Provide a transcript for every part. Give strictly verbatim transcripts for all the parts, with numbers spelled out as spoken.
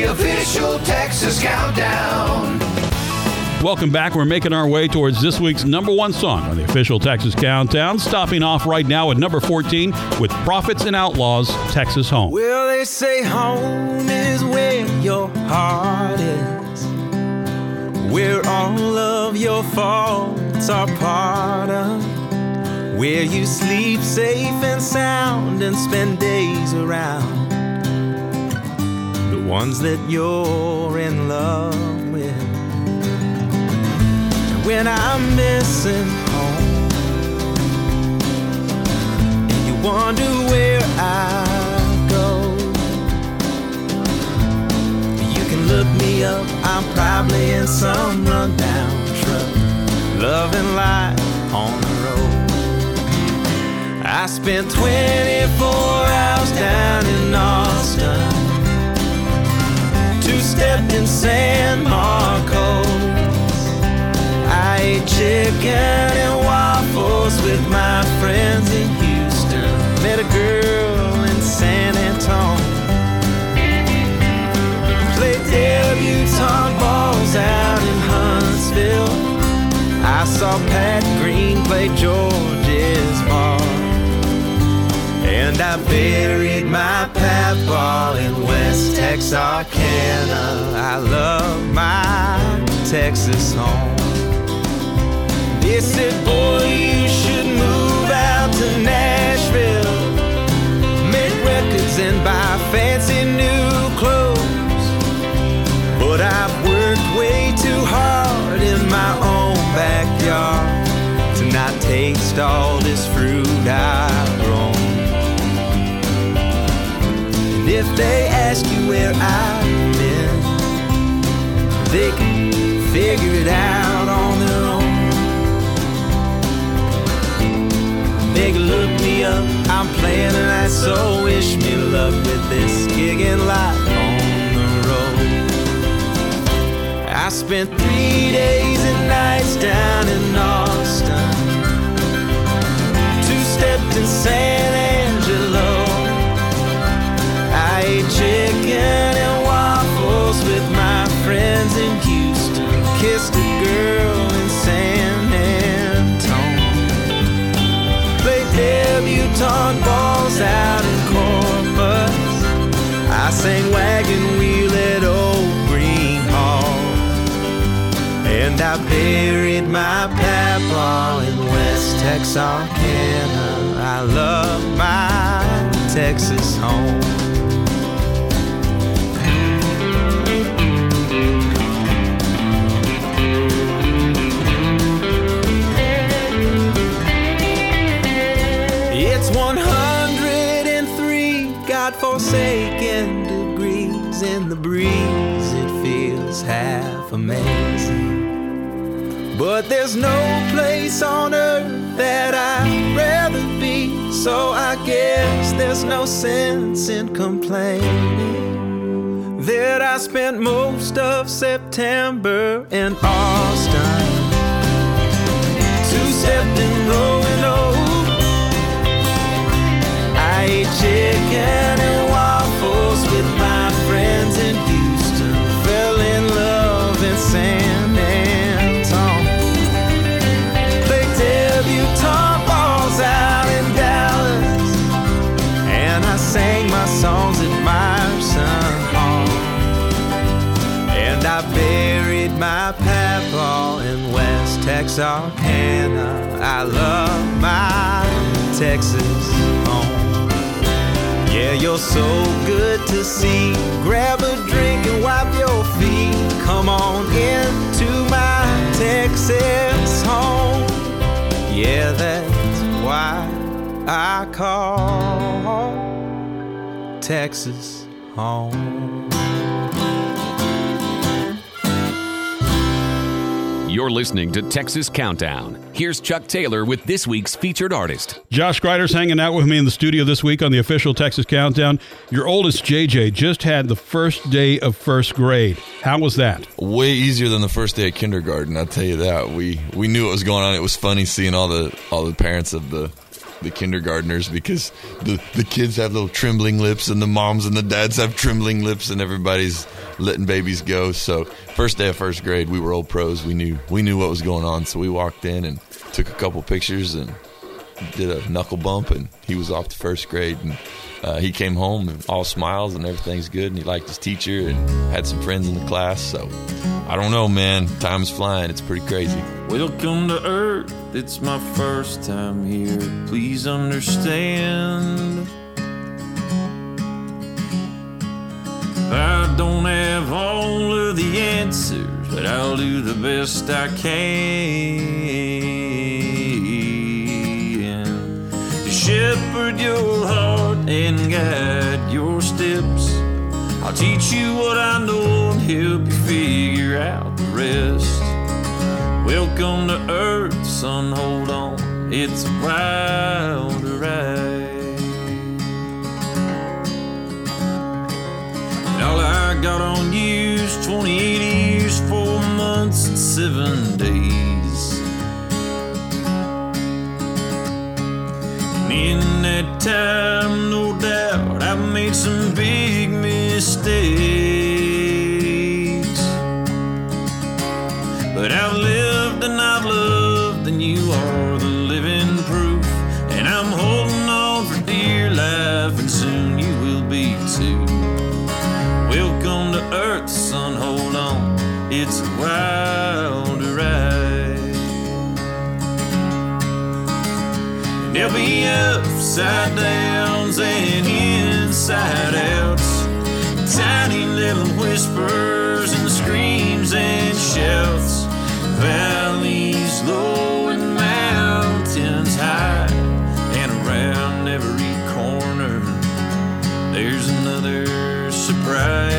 the official Texas Countdown. Welcome back. We're making our way towards this week's number one song on the official Texas Countdown. Stopping off right now at number fourteen with Prophets and Outlaws, Texas Home. Well, they say home is where your heart is, where all of your faults are part of, where you sleep safe and sound and spend days around the ones that you're in love with. When I'm missing home and you wonder where I go, you can look me up. I'm probably in some rundown truck, loving life on the road. I spent twenty-four hours down in Austin, two-stepped in San Marcos. I ate chicken and waffles with my friends in Houston. Met a girl in San Antonio. Played debutante balls out in Huntsville. I saw Pat Green play George's bar. And I buried my papaw in West Texarkana. I love my Texas home. They said, boy, you should move out to Nashville, make records and buy fancy new clothes. But I've worked way too hard in my own backyard to not taste all this fruit I've grown. And if they ask you where I've been, they can figure it out on their own. They can look me up, I'm playing tonight, so wish me luck with this gig in life on the road. I spent three days and nights down in Austin, two-stepped in San Angelo. I ate chicken and waffles with my friends in Houston, kissed a girl in San debutante balls out in Corpus. I sang Wagon Wheel at Old Green Hall. And I buried my papaw in West Texarkana. I love my Texas home. one hundred three God-forsaken degrees in the breeze. It feels half amazing, but there's no place on earth that I'd rather be. So I guess there's no sense in complaining that I spent most of September in Austin, two-stepped in Roanoke. I ate chicken and waffles with my friends in Houston. Fell in love in San Antonio. Played debutante balls out in Dallas. And I sang my songs at Meyerson Hall. And I buried my papaw in West Texarkana. I love my Texas home. Yeah, you're so good to see. Grab a drink and wipe your feet. Come on into my Texas home. Yeah, that's why I call Texas home. You're listening to Texas Countdown. Here's Chuck Taylor with this week's featured artist. Josh Greider's hanging out with me in the studio this week on the official Texas Countdown. Your oldest, J J, just had the first day of first grade. How was that? Way easier than the first day of kindergarten, I'll tell you that. We we knew what was going on. It was funny seeing all the all the parents of the the kindergartners, because the, the kids have little trembling lips and the moms and the dads have trembling lips, and everybody's letting babies go. So first day of first grade, we were old pros. We knew we knew what was going on. So we walked in and took a couple pictures and did a knuckle bump, and he was off to first grade. And uh, he came home and all smiles and everything's good, and he liked his teacher and had some friends in the class. So I don't know, man. Time's flying. It's pretty crazy. Welcome to Earth. It's my first time here. Please understand. I don't have all of the answers, but I'll do the best I can to shepherd your heart and guide your steps. I'll teach you what I know and help you figure out the rest. Welcome to Earth, son, hold on, it's a wild ride. All I got on you is twenty-eight years, four months, and seven days. And in that time, no doubt, I've made some big mistakes. But I've lived and I've loved, and you are the living proof. And I'm holding on for dear life, and soon you will be too. Welcome to Earth, son, hold on, it's a wild ride. And there'll be upside downs and inside outs, tiny little whispers and screams and shouts, valleys low and mountains high, and around every corner there's another surprise.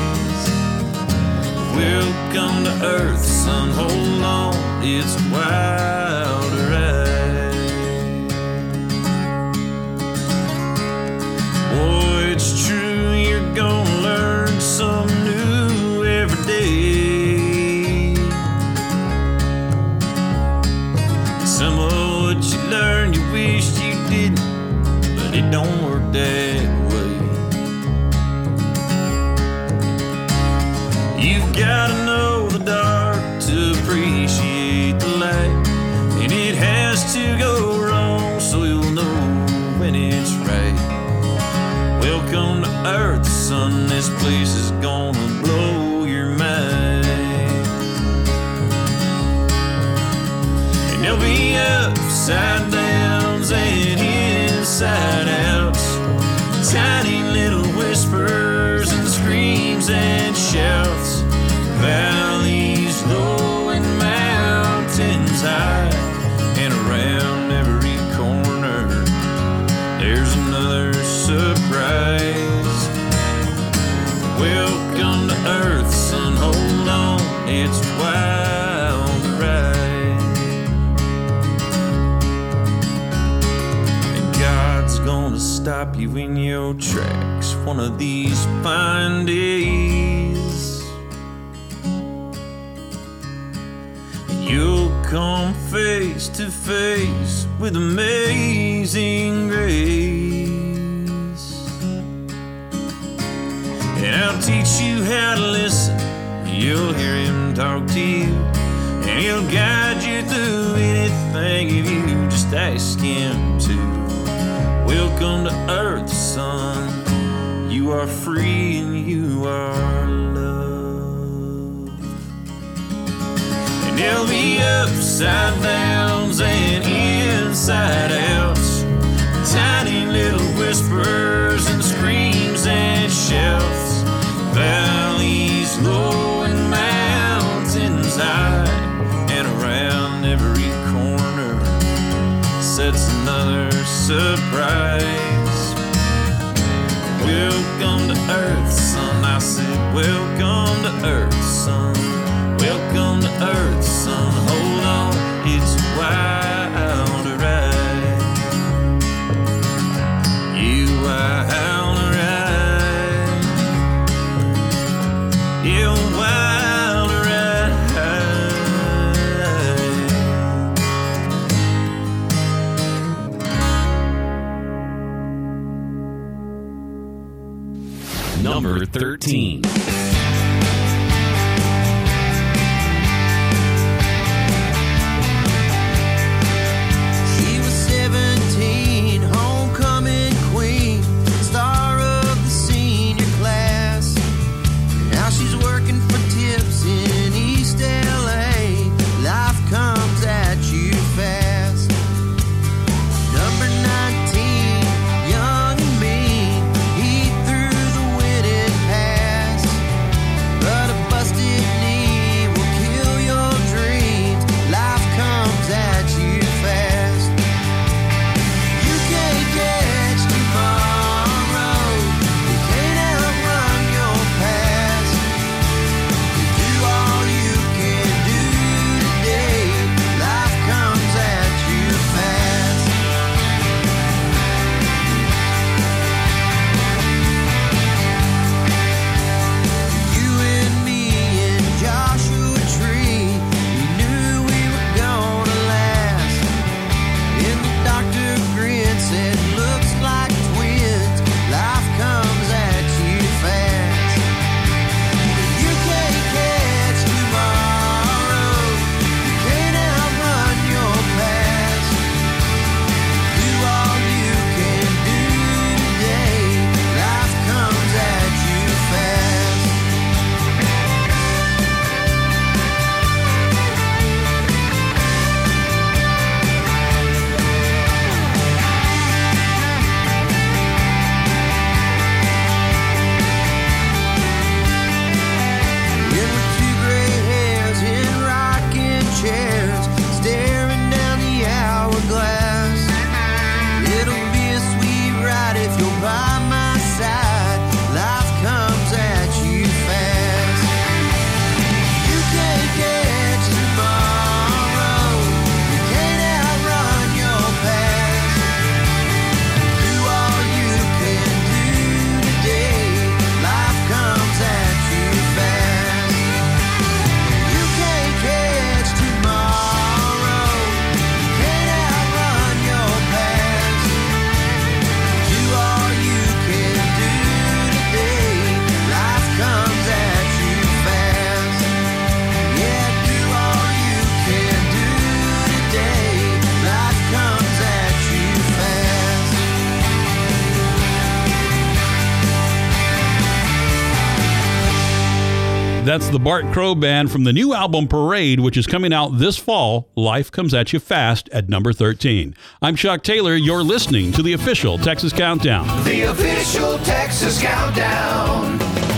Welcome to Earth, son, hold on, it's a wild ride. Boy, it's true, you're gonna learn something new every day. Some of what you learned you wished you didn't, but it don't work that way. You've gotta know the dark to appreciate the light, and it has to go wrong so you'll know when it's right. Welcome to Earth, son, this place is gonna blow your mind. And there'll be upside downs and inside outs, tiny little whispers and screams and shouts, valleys low and mountains high, and around every corner there's another surprise. Welcome to Earth, son, hold on, it's a wild ride. And God's gonna stop you in your tracks one of these fine days. You'll come face to face with amazing grace. And I'll teach you how to listen. You'll hear him talk to you, and he'll guide you through anything if you just ask him to. Welcome to Earth, son. You are free and you are loved. And there'll be upside downs and inside outs, tiny little whispers and screams and shouts, valleys low and mountains high, and around every corner sets another surprise. Welcome to Earth, son, I said welcome to Earth, son. Welcome to Earth, son, hold on, it's a wild ride. You wild ride. You wild ride. Number thirteen. That's the Bart Crow Band from the new album Parade, which is coming out this fall. Life Comes at You Fast at number thirteen. I'm Chuck Taylor. You're listening to the official Texas Countdown. The official Texas Countdown.